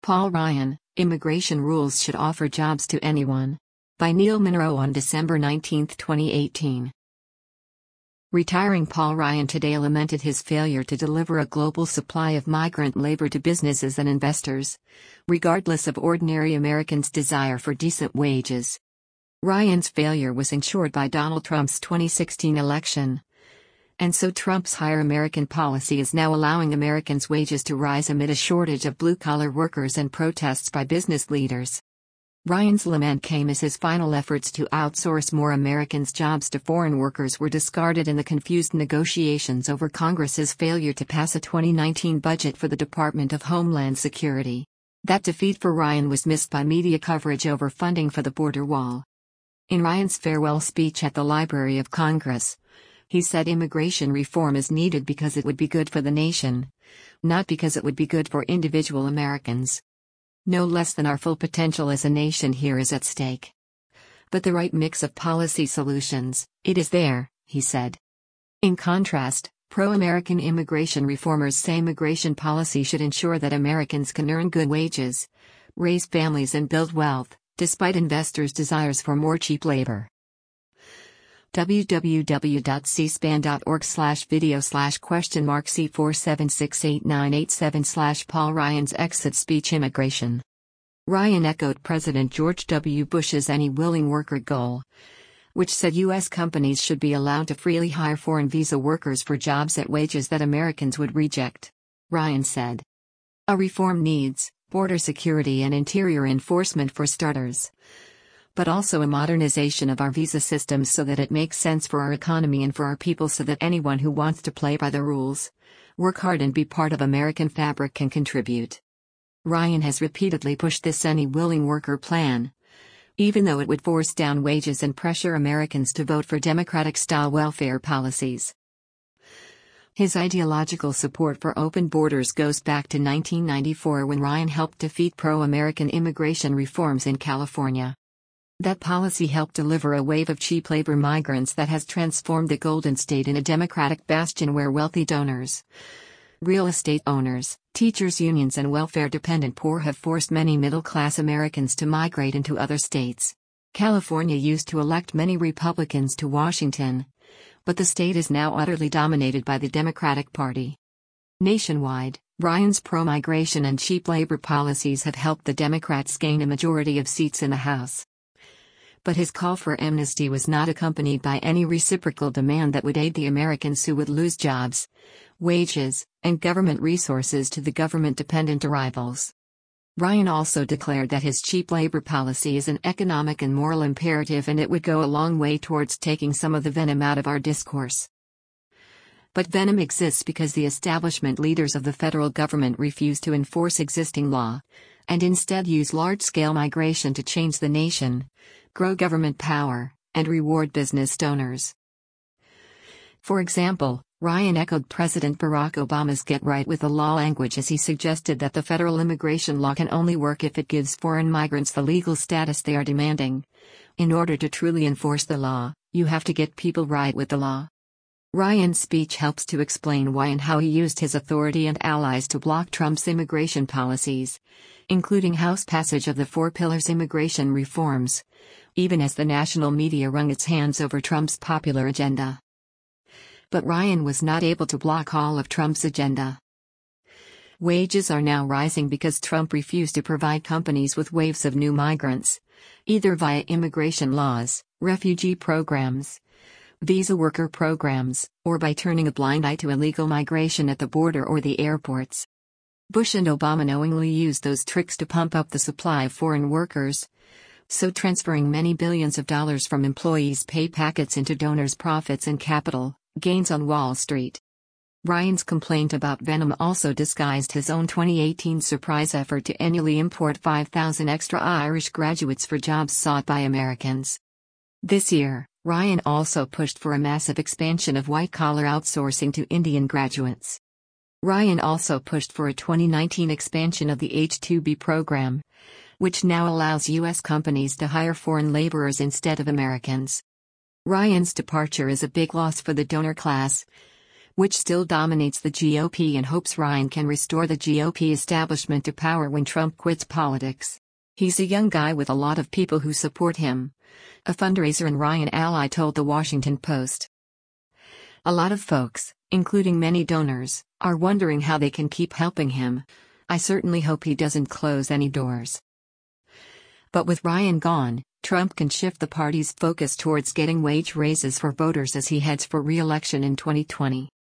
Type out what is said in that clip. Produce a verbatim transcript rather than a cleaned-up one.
Paul Ryan, Immigration Rules Should Offer Jobs to Anyone. By Neil Munro on December nineteenth, twenty eighteen. Retiring Paul Ryan today lamented his failure to deliver a global supply of migrant labor to businesses and investors, regardless of ordinary Americans' desire for decent wages. Ryan's failure was ensured by Donald Trump's twenty sixteen election. And so Trump's Hire American policy is now allowing Americans' wages to rise amid a shortage of blue-collar workers and protests by business leaders. Ryan's lament came as his final efforts to outsource more Americans' jobs to foreign workers were discarded in the confused negotiations over Congress's failure to pass a twenty nineteen budget for the Department of Homeland Security. That defeat for Ryan was missed by media coverage over funding for the border wall. In Ryan's farewell speech at the Library of Congress, he said immigration reform is needed because it would be good for the nation, not because it would be good for individual Americans. No less than our full potential as a nation here is at stake. But the right mix of policy solutions, it is there, he said. In contrast, pro-American immigration reformers say immigration policy should ensure that Americans can earn good wages, raise families and build wealth, despite investors' desires for more cheap labor. w w w dot c span dot org slash video slash question mark c four seven six eight nine eight seven slash Paul Ryan's exit speech. Immigration. Ryan echoed President George W. Bush's any willing worker goal, which said U S companies should be allowed to freely hire foreign visa workers for jobs at wages that Americans would reject. Ryan said, "A reform needs border security and interior enforcement for starters, but also a modernization of our visa systems so that it makes sense for our economy and for our people so that anyone who wants to play by the rules, work hard and be part of American fabric can contribute." Ryan has repeatedly pushed this any willing worker plan, even though it would force down wages and pressure Americans to vote for Democratic-style welfare policies. His ideological support for open borders goes back to nineteen ninety-four when Ryan helped defeat pro-American immigration reforms in California. That policy helped deliver a wave of cheap labor migrants that has transformed the Golden State in a Democratic bastion where wealthy donors, real estate owners, teachers' unions and welfare-dependent poor have forced many middle-class Americans to migrate into other states. California used to elect many Republicans to Washington, but the state is now utterly dominated by the Democratic Party. Nationwide, Ryan's pro-migration and cheap labor policies have helped the Democrats gain a majority of seats in the House. But his call for amnesty was not accompanied by any reciprocal demand that would aid the Americans who would lose jobs, wages, and government resources to the government-dependent arrivals. Ryan also declared that his cheap labor policy is an economic and moral imperative and it would go a long way towards taking some of the venom out of our discourse. But venom exists because the establishment leaders of the federal government refuse to enforce existing law, and instead use large-scale migration to change the nation, grow government power, and reward business donors. For example, Ryan echoed President Barack Obama's "get right with the law" language as he suggested that the federal immigration law can only work if it gives foreign migrants the legal status they are demanding. In order to truly enforce the law, you have to get people right with the law. Ryan's speech helps to explain why and how he used his authority and allies to block Trump's immigration policies, including House passage of the Four Pillars immigration reforms, even as the national media wrung its hands over Trump's popular agenda. But Ryan was not able to block all of Trump's agenda. Wages are now rising because Trump refused to provide companies with waves of new migrants, either via immigration laws, refugee programs, visa worker programs, or by turning a blind eye to illegal migration at the border or the airports. Bush and Obama knowingly used those tricks to pump up the supply of foreign workers, so transferring many billions of dollars from employees' pay packets into donors' profits and capital gains on Wall Street. Ryan's complaint about venom also disguised his own twenty eighteen surprise effort to annually import five thousand extra Irish graduates for jobs sought by Americans. This year, Ryan also pushed for a massive expansion of white-collar outsourcing to Indian graduates. Ryan also pushed for a twenty nineteen expansion of the H two B program, which now allows U S companies to hire foreign laborers instead of Americans. Ryan's departure is a big loss for the donor class, which still dominates the G O P, and hopes Ryan can restore the G O P establishment to power when Trump quits politics. He's a young guy with a lot of people who support him, a fundraiser and Ryan ally told the Washington Post. A lot of folks, including many donors, are wondering how they can keep helping him. I certainly hope he doesn't close any doors. But with Ryan gone, Trump can shift the party's focus towards getting wage raises for voters as he heads for re-election in twenty twenty.